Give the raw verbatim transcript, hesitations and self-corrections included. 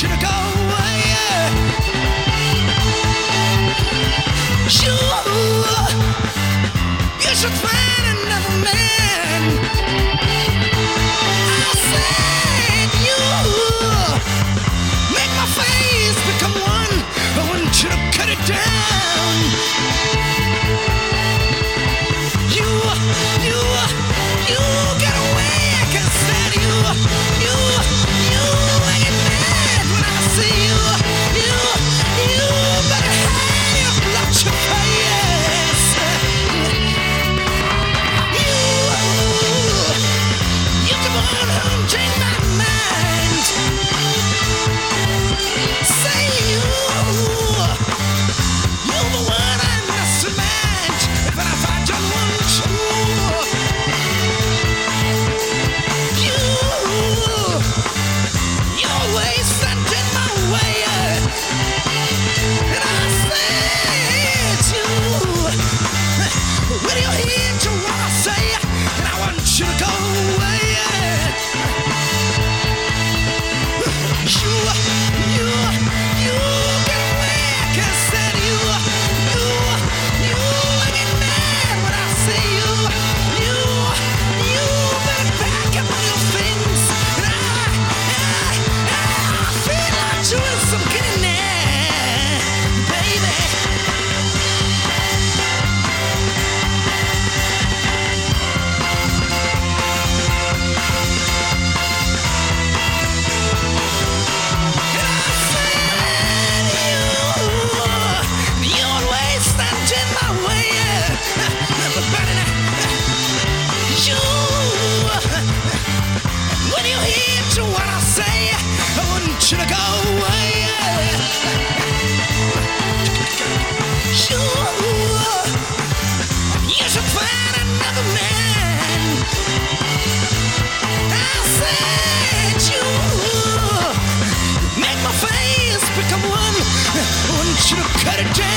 you to go away. You, you should find another man. I said you make my face become one. I want you to cut it down. You, you, you get away. I can stand you, you, you. I get mad when I see you. You, you better hang up, let your face. You, you come on home, change my mind. Say you, you're the one I must remind. If I find your one true, you, you always stand in my way. And I said you, will you hear to what I say? And I want you to go away. You, you, you get away. I can't stand you. You, you, I get mad when I see you. You, you better pack up all your things. And I, I, I feel like doing some getting there, baby. And I said you, you always stand in my way. You, when you hear to what I say, I want you to go away. You, you should find another man. I said you make my face become one. I want you to cut it down.